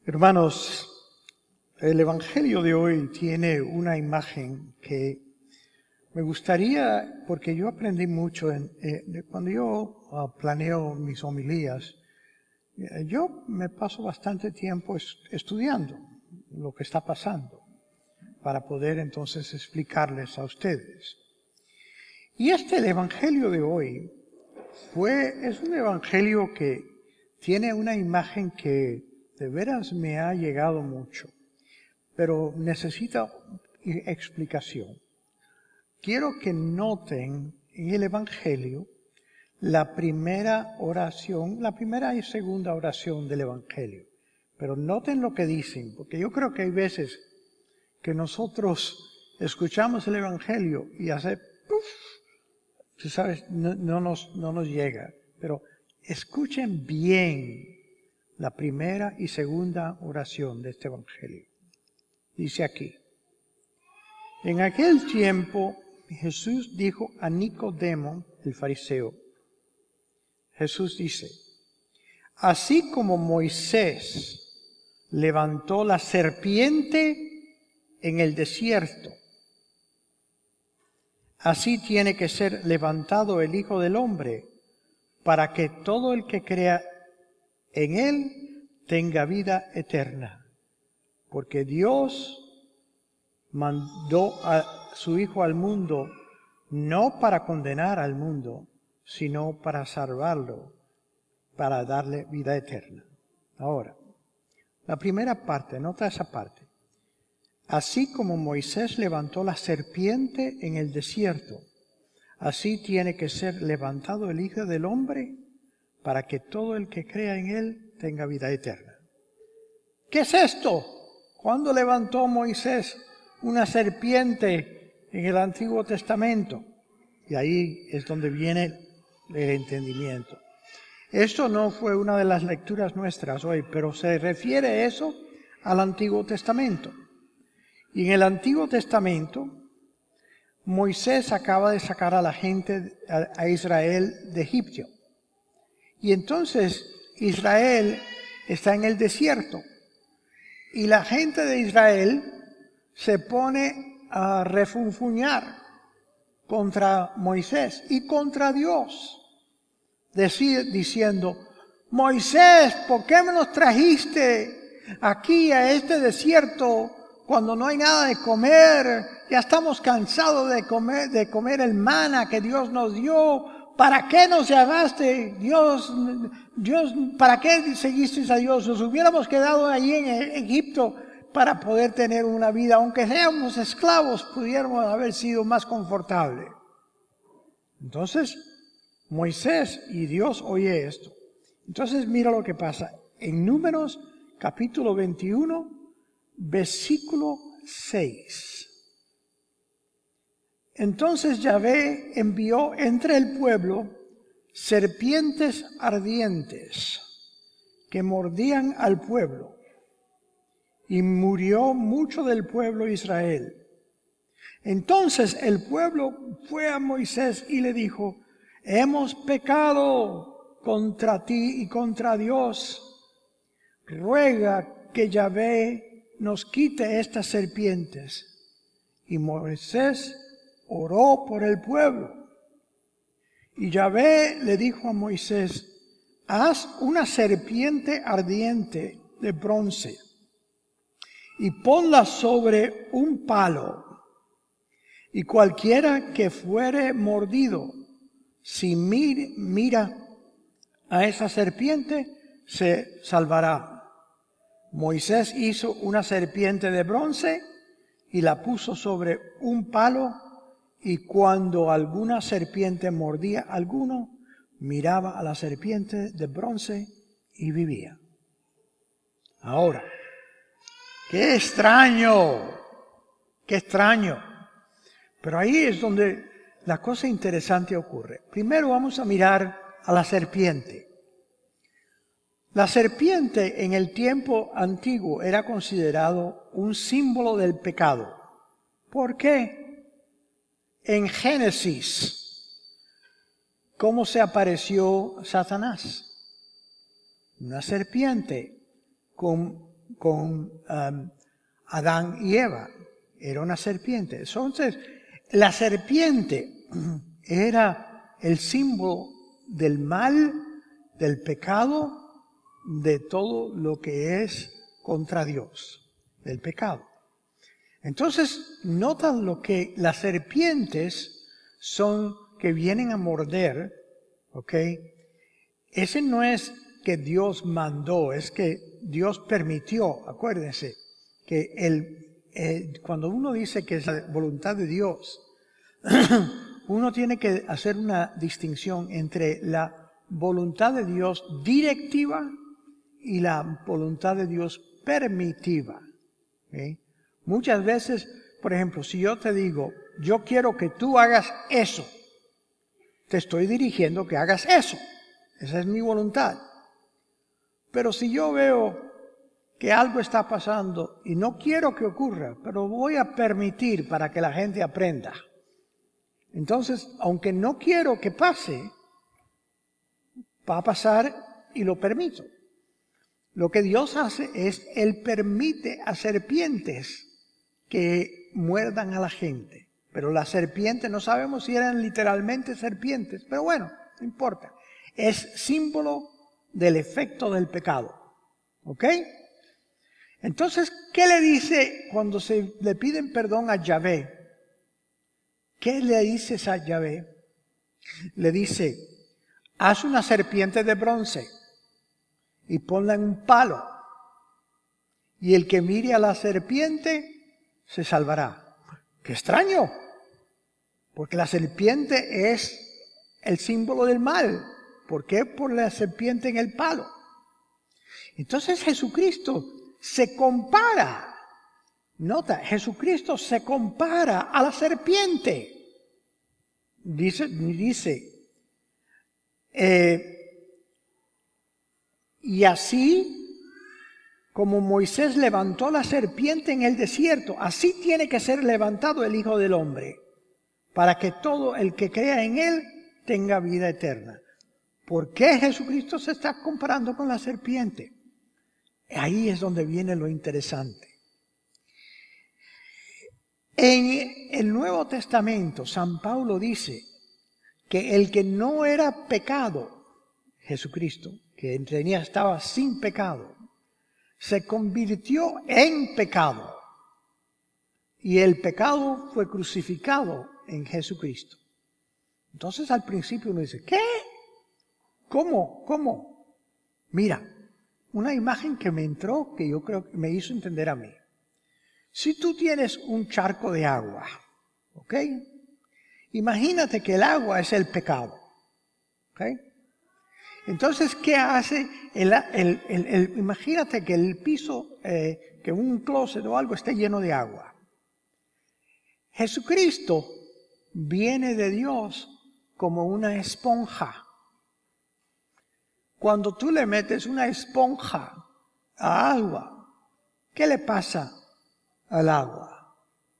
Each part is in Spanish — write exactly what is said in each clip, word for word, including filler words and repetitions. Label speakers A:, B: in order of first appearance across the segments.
A: Hermanos, el Evangelio de hoy tiene una imagen que me gustaría, porque yo aprendí mucho en, eh, cuando yo uh, planeo mis homilías, eh, yo me paso bastante tiempo es, estudiando lo que está pasando para poder entonces explicarles a ustedes. Y este el Evangelio de hoy fue, es un Evangelio que tiene una imagen que de veras me ha llegado mucho, pero necesita explicación. Quiero que noten en el Evangelio la primera oración, la primera y segunda oración del Evangelio. Pero noten lo que dicen, porque yo creo que hay veces que nosotros escuchamos el Evangelio y hace, ¡puf! Tú sabes, no, no, nos, no nos llega. Pero escuchen bien la primera y segunda oración de este Evangelio. Dice aquí: en aquel tiempo Jesús dijo a Nicodemo, el fariseo, Jesús dice, así como Moisés levantó la serpiente en el desierto, así tiene que ser levantado el Hijo del Hombre, para que todo el que crea en Él tenga vida eterna. Porque Dios mandó a su Hijo al mundo no para condenar al mundo, sino para salvarlo, para darle vida eterna. Ahora, la primera parte, nota esa parte. Así como Moisés levantó la serpiente en el desierto, así tiene que ser levantado el Hijo del Hombre para que todo el que crea en Él tenga vida eterna. ¿Qué es esto? ¿Cuándo levantó Moisés una serpiente en el Antiguo Testamento? Y ahí es donde viene el entendimiento. Esto no fue una de las lecturas nuestras hoy, pero se refiere eso al Antiguo Testamento. Y en el Antiguo Testamento, Moisés acaba de sacar a la gente, a Israel, de Egipto. Y entonces Israel está en el desierto. Y la gente de Israel se pone a refunfuñar contra Moisés y contra Dios. Decir, diciendo, Moisés, ¿por qué me nos trajiste aquí a este desierto cuando no hay nada de comer? Ya estamos cansados de comer, de comer el maná que Dios nos dio. ¿Para qué nos llamaste, Dios? Dios, ¿para qué seguiste a Dios? Nos hubiéramos quedado allí en Egipto para poder tener una vida, aunque seamos esclavos, pudiéramos haber sido más confortables. Entonces, Moisés y Dios oye esto. Entonces, mira lo que pasa. En Números, capítulo veintiuno, versículo seis. Entonces Yahvé envió entre el pueblo serpientes ardientes que mordían al pueblo, y murió mucho del pueblo de Israel. Entonces el pueblo fue a Moisés y le dijo, hemos pecado contra ti y contra Dios. Ruega que Yahvé nos quite estas serpientes. Y Moisés oró por el pueblo. Y Yahvé le dijo a Moisés, haz una serpiente ardiente de bronce y ponla sobre un palo. Y cualquiera que fuere mordido, si mir, mira a esa serpiente, se salvará. Moisés hizo una serpiente de bronce y la puso sobre un palo, y cuando alguna serpiente mordía a alguno, miraba a la serpiente de bronce y vivía. Ahora, qué extraño, qué extraño. Pero ahí es donde la cosa interesante ocurre. Primero vamos a mirar a la serpiente. La serpiente en el tiempo antiguo era considerado un símbolo del pecado. ¿Por qué? En Génesis, ¿cómo se apareció Satanás? Una serpiente con con um, Adán y Eva. Era una serpiente. Entonces, la serpiente era el símbolo del mal, del pecado, de todo lo que es contra Dios, del pecado. Entonces, notan lo que las serpientes son que vienen a morder, ¿ok? Ese no es que Dios mandó, es que Dios permitió. Acuérdense que el, el, cuando uno dice que es la voluntad de Dios, uno tiene que hacer una distinción entre la voluntad de Dios directiva y la voluntad de Dios permitiva. ¿Okay? Muchas veces, por ejemplo, si yo te digo, yo quiero que tú hagas eso, te estoy dirigiendo que hagas eso. Esa es mi voluntad. Pero si yo veo que algo está pasando y no quiero que ocurra, pero voy a permitir para que la gente aprenda. Entonces, aunque no quiero que pase, va a pasar y lo permito. Lo que Dios hace es, Él permite a serpientes que muerdan a la gente. Pero las serpientes, no sabemos si eran literalmente serpientes, pero bueno, no importa. Es símbolo del efecto del pecado. ¿Ok? Entonces, ¿qué le dice cuando se le piden perdón a Yahvé? ¿Qué le dices a Yahvé? Le dice, haz una serpiente de bronce y ponla en un palo. Y el que mire a la serpiente se salvará. ¡Qué extraño! Porque la serpiente es el símbolo del mal. ¿Por qué? Por la serpiente en el palo. Entonces Jesucristo se compara. Nota, Jesucristo se compara a la serpiente. Dice, dice eh, y así como Moisés levantó la serpiente en el desierto, así tiene que ser levantado el Hijo del Hombre, para que todo el que crea en Él tenga vida eterna. ¿Por qué Jesucristo se está comparando con la serpiente? Ahí es donde viene lo interesante. En el Nuevo Testamento, San Pablo dice que el que no era pecado, Jesucristo, que tenía, estaba sin pecado, se convirtió en pecado. Y el pecado fue crucificado en Jesucristo. Entonces al principio uno dice, ¿qué? ¿Cómo? ¿Cómo? Mira, una imagen que me entró, que yo creo que me hizo entender a mí. Si tú tienes un charco de agua, ¿ok? Imagínate que el agua es el pecado, ¿ok? Entonces, ¿qué hace? El, el, el, el, imagínate que el piso, eh, que un closet o algo esté lleno de agua. Jesucristo viene de Dios como una esponja. Cuando tú le metes una esponja a agua, ¿qué le pasa al agua?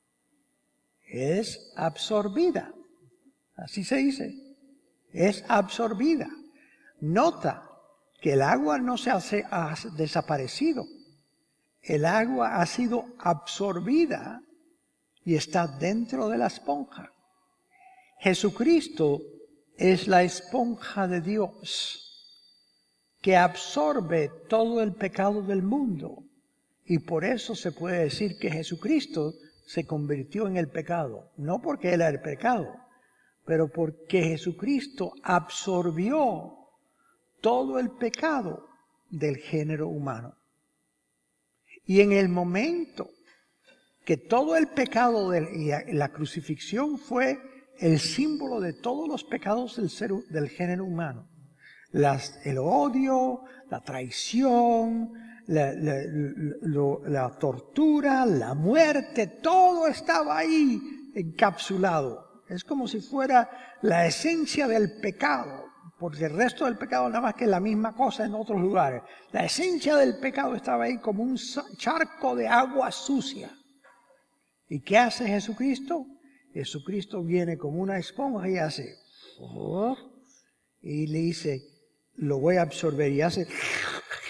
A: Es absorbida. Así se dice. Es absorbida. Nota que el agua no se hace, ha desaparecido. El agua ha sido absorbida y está dentro de la esponja. Jesucristo es la esponja de Dios que absorbe todo el pecado del mundo. Y por eso se puede decir que Jesucristo se convirtió en el pecado. No porque Él era el pecado, pero porque Jesucristo absorbió todo el pecado del género humano. Y en el momento que todo el pecado de la crucifixión fue el símbolo de todos los pecados del, ser, del género humano. Las, el odio, la traición, la, la, lo, la tortura, la muerte, todo estaba ahí encapsulado. Es como si fuera la esencia del pecado, porque el resto del pecado nada más que la misma cosa en otros lugares. La esencia del pecado estaba ahí como un charco de agua sucia. ¿Y qué hace Jesucristo? Jesucristo viene como una esponja y hace, oh, y le dice, lo voy a absorber, y hace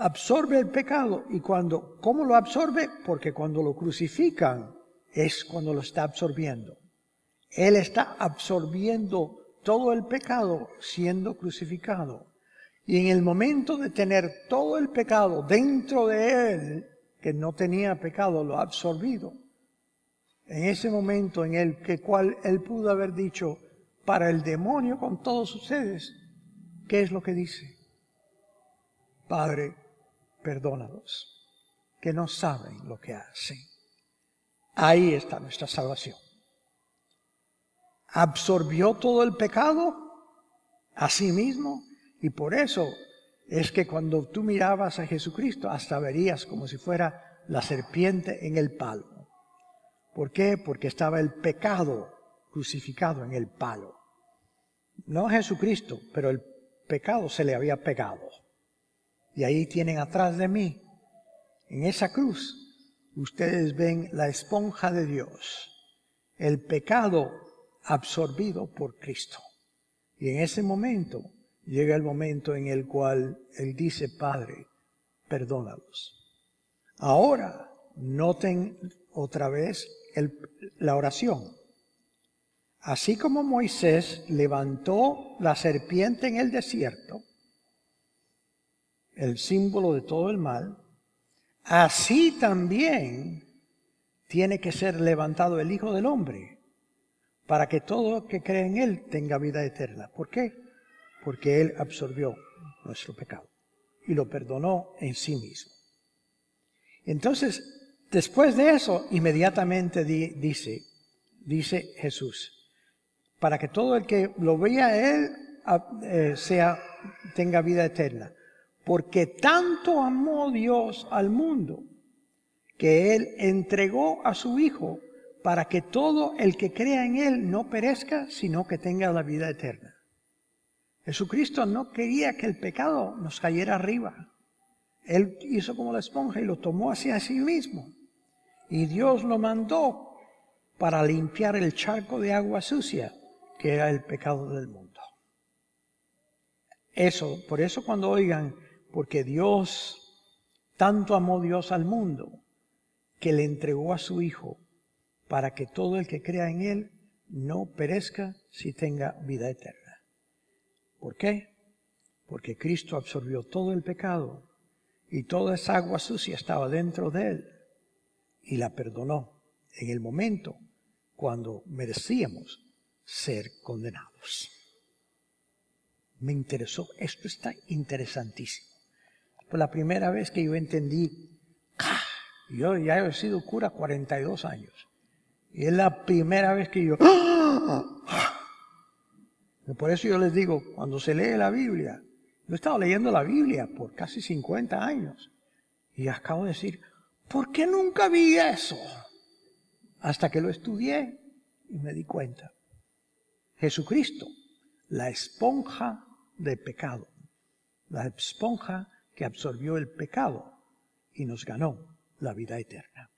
A: absorbe el pecado. Y cuando, ¿cómo lo absorbe? Porque cuando lo crucifican es cuando lo está absorbiendo. Él está absorbiendo todo el pecado siendo crucificado. Y en el momento de tener todo el pecado dentro de él, que no tenía pecado, lo ha absorbido. En ese momento en el que cual él pudo haber dicho para el demonio con todos ustedes, ¿qué es lo que dice? Padre, perdónalos, que no saben lo que hacen. Ahí está nuestra salvación. Absorbió todo el pecado a sí mismo, y por eso es que cuando tú mirabas a Jesucristo hasta verías como si fuera la serpiente en el palo. ¿Por qué? Porque estaba el pecado crucificado en el palo. No Jesucristo, pero el pecado se le había pegado. Y ahí tienen atrás de mí, en esa cruz, ustedes ven la esponja de Dios, el pecado absorbido por Cristo. Y en ese momento llega el momento en el cual Él dice, Padre, perdónalos. Ahora, noten otra vez el, la oración. Así como Moisés levantó la serpiente en el desierto, el símbolo de todo el mal, así también tiene que ser levantado el Hijo del Hombre, para que todo el que cree en Él tenga vida eterna. ¿Por qué? Porque Él absorbió nuestro pecado y lo perdonó en sí mismo. Entonces, después de eso, inmediatamente di, dice, dice Jesús, para que todo el que lo vea a Él eh, sea, tenga vida eterna. Porque tanto amó Dios al mundo, que Él entregó a su Hijo, para que todo el que crea en Él no perezca, sino que tenga la vida eterna. Jesucristo no quería que el pecado nos cayera arriba. Él hizo como la esponja y lo tomó hacia sí mismo. Y Dios lo mandó para limpiar el charco de agua sucia, que era el pecado del mundo. Eso, por eso cuando oigan, porque Dios, tanto amó Dios al mundo, que le entregó a su Hijo, para que todo el que crea en Él no perezca, si tenga vida eterna. ¿Por qué? Porque Cristo absorbió todo el pecado y toda esa agua sucia estaba dentro de Él y la perdonó en el momento cuando merecíamos ser condenados. Me interesó, esto está interesantísimo. Fue la primera vez que yo entendí, ¡ah! Yo ya he sido cura cuarenta y dos años. Y es la primera vez que yo... ¡ah! Por eso yo les digo, cuando se lee la Biblia, yo he estado leyendo la Biblia por casi cincuenta años. Y acabo de decir, ¿por qué nunca vi eso? Hasta que lo estudié y me di cuenta. Jesucristo, la esponja de pecado. La esponja que absorbió el pecado y nos ganó la vida eterna.